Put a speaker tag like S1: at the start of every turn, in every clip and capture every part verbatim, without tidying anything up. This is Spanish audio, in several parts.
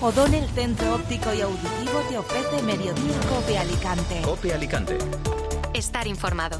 S1: O'Donnell Centro Óptico y Auditivo te ofrece Mediodía COPE Alicante.
S2: COPE Alicante.
S1: Estar informado.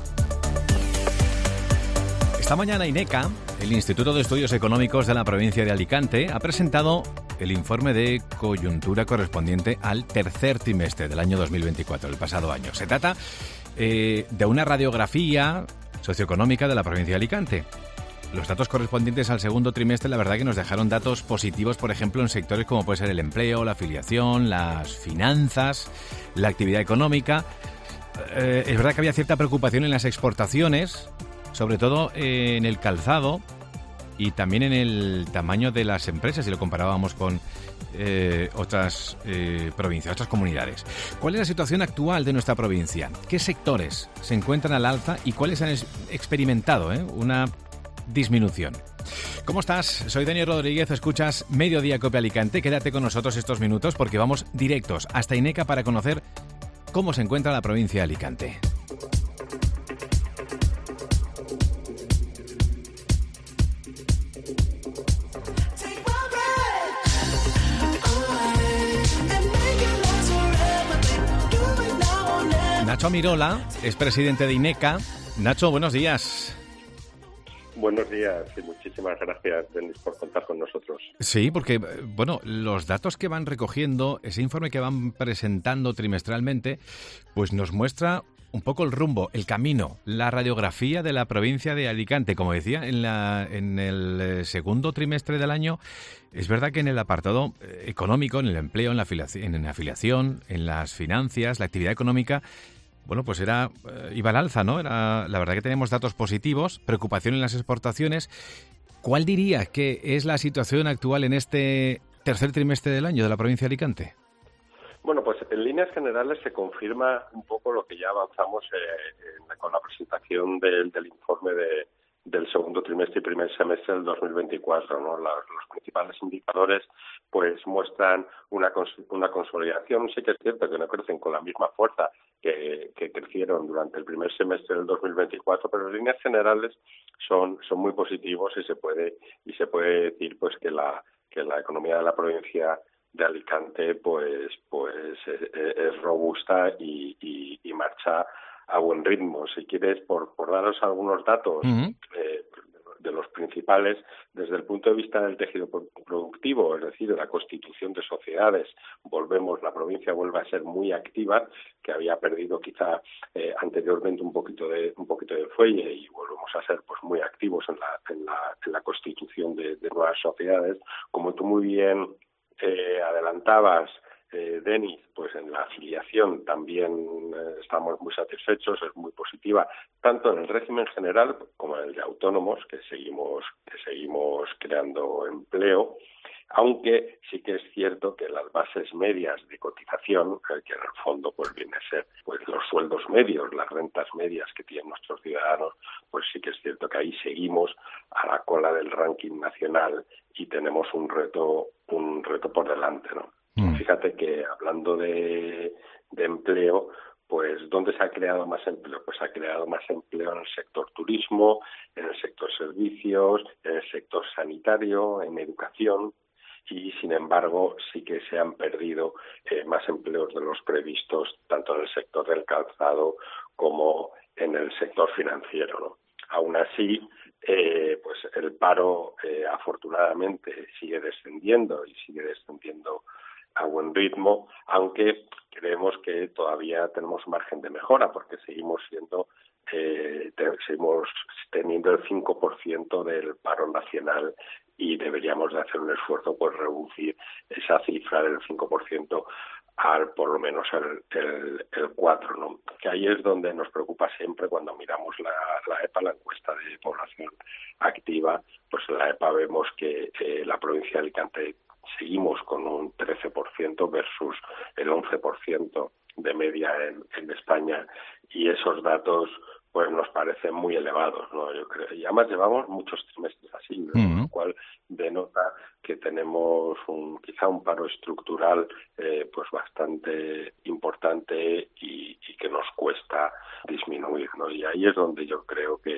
S3: Esta mañana INECA, el Instituto de Estudios Económicos de la provincia de Alicante, ha presentado el informe de coyuntura correspondiente al tercer trimestre del año dos mil veinticuatro, el pasado año. Se trata eh, de una radiografía socioeconómica de la provincia de Alicante. Los datos correspondientes al segundo trimestre, la verdad que nos dejaron datos positivos, por ejemplo, en sectores como puede ser el empleo, la afiliación, las finanzas, la actividad económica. Eh, es verdad que había cierta preocupación en las exportaciones, sobre todo eh, en el calzado y también en el tamaño de las empresas, si lo comparábamos con eh, otras eh, provincias, otras comunidades. ¿Cuál es la situación actual de nuestra provincia? ¿Qué sectores se encuentran al alza y cuáles han experimentado eh, una disminución? ¿Cómo estás? Soy Daniel Rodríguez, escuchas Mediodía COPE Alicante. Quédate con nosotros estos minutos porque vamos directos hasta INECA para conocer cómo se encuentra la provincia de Alicante. Nacho Mirola es presidente de INECA. Nacho, buenos días.
S4: Buenos días y muchísimas gracias, Denis, por contar con nosotros.
S3: Sí, porque, bueno, los datos que van recogiendo, ese informe que van presentando trimestralmente, pues nos muestra un poco el rumbo, el camino, la radiografía de la provincia de Alicante. Como decía, en, la, en el segundo trimestre del año, es verdad que en el apartado económico, en el empleo, en la afiliación, en la afiliación, en las finanzas, la actividad económica, bueno, pues era eh, iba al alza, ¿no? Era, la verdad que tenemos datos positivos, preocupación en las exportaciones. ¿Cuál diría que es la situación actual en este tercer trimestre del año de la provincia de Alicante?
S4: Bueno, pues en líneas generales se confirma un poco lo que ya avanzamos eh, en, con la presentación del, del informe de, del segundo trimestre y primer semestre del dos mil veinticuatro, ¿no? Los, los principales indicadores pues muestran una, cons- una consolidación. Sí que es cierto que no crecen con la misma fuerza que, que crecieron durante el primer semestre del dos mil veinticuatro, pero en líneas generales son, son muy positivos y se puede y se puede decir pues que la que la economía de la provincia de Alicante pues pues es, es robusta y, y, y marcha a buen ritmo. Si quieres, por, por daros algunos datos uh-huh. eh, de los principales, desde el punto de vista del tejido productivo, es decir, de la constitución de sociedades, volvemos, la provincia vuelve a ser muy activa, que había perdido quizá eh, anteriormente un poquito de un poquito de fuelle, y volvemos a ser pues muy activos en la en la, en la constitución de, de nuevas sociedades. Como tú muy bien eh, adelantabas, Eh, Denis, pues en la afiliación también eh, estamos muy satisfechos, es muy positiva, tanto en el régimen general como en el de autónomos, que seguimos que seguimos creando empleo, aunque sí que es cierto que las bases medias de cotización, eh, que en el fondo pues viene a ser pues los sueldos medios, las rentas medias que tienen nuestros ciudadanos, pues sí que es cierto que ahí seguimos a la cola del ranking nacional y tenemos un reto un reto por delante, ¿no? Fíjate que hablando de, de empleo, pues ¿dónde se ha creado más empleo? Pues se ha creado más empleo en el sector turismo, en el sector servicios, en el sector sanitario, en educación, y sin embargo sí que se han perdido eh, más empleos de los previstos tanto en el sector del calzado como en el sector financiero, ¿no? Aún así, eh, pues el paro eh, afortunadamente sigue descendiendo y sigue descendiendo a buen ritmo, aunque creemos que todavía tenemos margen de mejora porque seguimos siendo eh, te, seguimos teniendo el cinco por ciento del paro nacional y deberíamos de hacer un esfuerzo por reducir esa cifra del cinco por ciento al por lo menos el, el, el cuatro por ciento, ¿no? Que ahí es donde nos preocupa siempre cuando miramos la, la EPA, la encuesta de población activa, pues en la EPA vemos que eh, la provincia de Alicante seguimos con un trece por ciento versus el once por ciento de media en, en España, y esos datos pues nos parecen muy elevados, ¿no? Yo creo, y además llevamos muchos trimestres así, ¿no? Uh-huh. Lo cual denota que tenemos un quizá un paro estructural eh, pues bastante importante y, y que nos cuesta disminuir, ¿no? Y ahí es donde yo creo que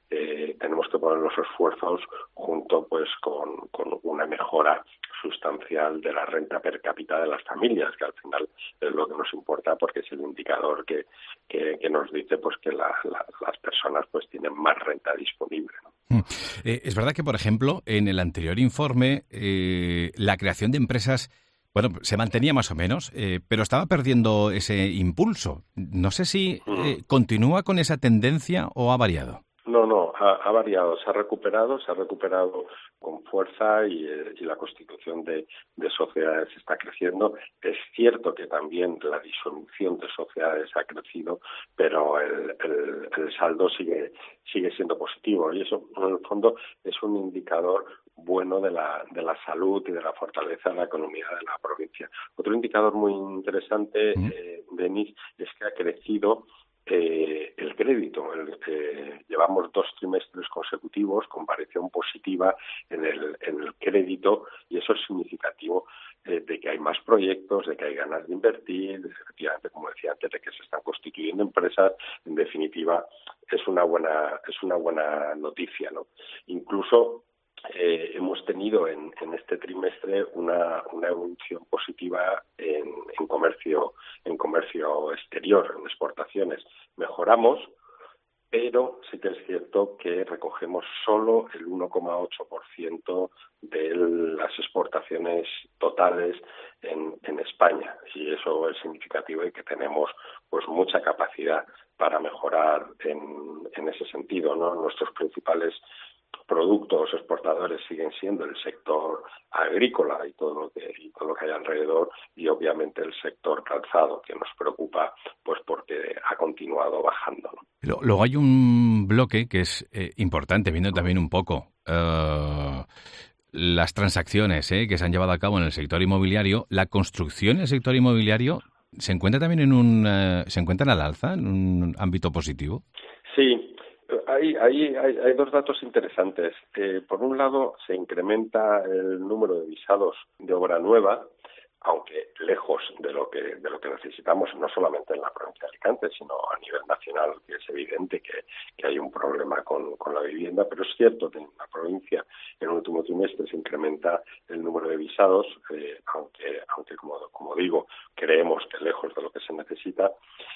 S4: eh, tenemos que poner los esfuerzos junto pues con, con una mejora sustancial de la renta per cápita de las familias, que al final es lo que nos importa porque es el indicador que, que, que nos dice pues que la, la, las personas pues tienen más renta disponible, ¿no?
S3: Eh, es verdad que, por ejemplo, en el anterior informe eh, la creación de empresas, bueno, se mantenía más o menos, eh, pero estaba perdiendo ese impulso. No sé si eh, continúa con esa tendencia o ha variado.
S4: No, no, ha, ha variado, se ha recuperado, se ha recuperado con fuerza y, eh, y la constitución de, de sociedades está creciendo. Es cierto que también la disolución de sociedades ha crecido, pero el, el, el saldo sigue sigue siendo positivo y eso, en el fondo, es un indicador bueno de la de la salud y de la fortaleza de la economía de la provincia. Otro indicador muy interesante, eh, Denis, es que ha crecido Eh, el crédito. El, eh, llevamos dos trimestres consecutivos con variación positiva en el, en el crédito y eso es significativo eh, de que hay más proyectos, de que hay ganas de invertir, de, efectivamente, como decía antes, de que se están constituyendo empresas. En definitiva, es una buena es una buena noticia, ¿no? Incluso Eh, hemos tenido en, en este trimestre una, una evolución positiva en, en comercio en comercio exterior, en exportaciones. Mejoramos, pero sí que es cierto que recogemos solo el uno coma ocho por ciento de las exportaciones totales en, en España, y eso es significativo y que tenemos pues mucha capacidad para mejorar en, en ese sentido, ¿no? Nuestros principales productos exportadores siguen siendo el sector agrícola y todo lo que y todo lo que hay alrededor, y obviamente el sector calzado, que nos preocupa pues porque ha continuado bajando, ¿no?
S3: Luego hay un bloque que es eh, importante, viendo también un poco uh, las transacciones eh, que se han llevado a cabo en el sector inmobiliario. La construcción en el sector inmobiliario se encuentra también en un uh, se encuentra al alza, en un ámbito positivo.
S4: Sí. Hay, hay, hay, hay dos datos interesantes. Eh, por un lado, se incrementa el número de visados de obra nueva, aunque lejos de lo que de lo que necesitamos, no solamente en la provincia de Alicante, sino a nivel nacional, que es evidente que, que hay un problema con, con la vivienda, pero es cierto que en la provincia en el último trimestre se incrementa el número de visados, eh, aunque, aunque como, como digo, creemos que lejos de lo que se necesita,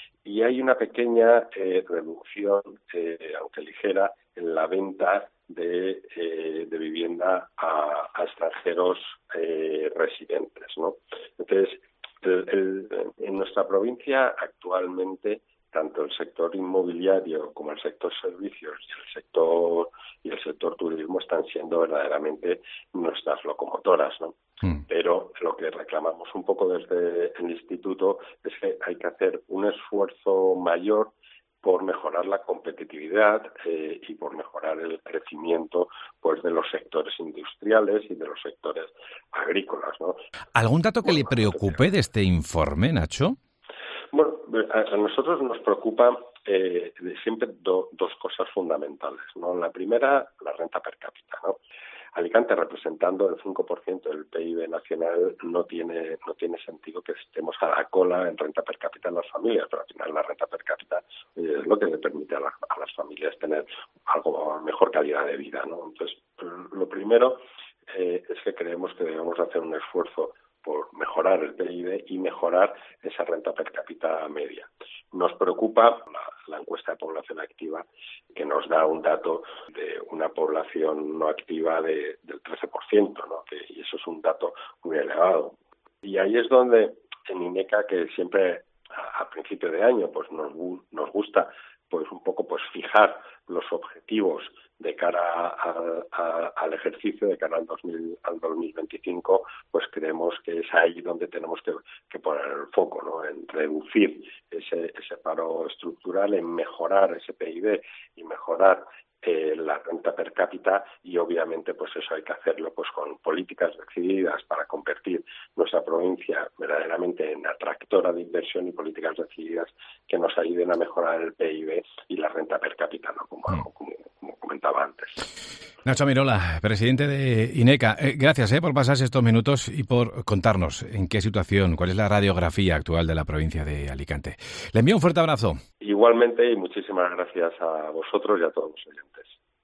S4: y hay una pequeña eh, reducción, eh, aunque ligera, en la venta de, eh, de vivienda a, a extranjeros eh, residentes, ¿no? Entonces, el, el, en nuestra provincia actualmente tanto el sector inmobiliario como el sector servicios y el sector y el sector turismo están siendo verdaderamente nuestras locomotoras, ¿no? Mm. Pero lo que reclamamos un poco desde el instituto es que hay que hacer un esfuerzo mayor por mejorar la competitividad eh, y por mejorar el crecimiento pues de los sectores industriales y de los sectores agrícolas, ¿no?
S3: ¿Algún dato que bueno, le preocupe de este informe, Nacho?
S4: Bueno, a, a nosotros nos preocupa eh, siempre do, dos cosas fundamentales, ¿no? La primera, la renta per cápita, ¿no? Alicante, representando el cinco por ciento del P I B nacional, no tiene no tiene sentido que estemos a la cola en renta per cápita en las familias, pero al final la renta per cápita es lo que le permite a, la, a las familias tener algo mejor calidad de vida, ¿no? Entonces, lo primero eh, es que creemos que debemos hacer un esfuerzo por mejorar el P I B y mejorar esa renta per cápita media. Nos preocupa la, la encuesta de población activa, que nos da un dato de una población no activa de, del trece por ciento, ¿no? Que, y eso es un dato muy elevado. Y ahí es donde en INECA, que siempre a, a principio de año pues nos, nos gusta pues un poco pues fijar los objetivos de cara a, a, al ejercicio, de cara al, dos mil, al dos mil veinticinco, pues creemos que es ahí donde tenemos que, que poner el foco, ¿no? En reducir ese, ese paro estructural, en mejorar ese P I B y mejorar eh, la renta per cápita, y obviamente pues eso hay que hacerlo pues con políticas decididas para convertir nuestra provincia verdaderamente en atractora de inversión y políticas decididas que nos ayuden a mejorar el P I B y la renta per cápita, ¿no? Como, mm. como, como comentaba antes.
S3: Nacho Amirola, presidente de INECA, eh, gracias eh, por pasarse estos minutos y por contarnos en qué situación, cuál es la radiografía actual de la provincia de Alicante. Le envío un fuerte abrazo.
S4: Igualmente, y muchísimas gracias a vosotros y a todos los oyentes.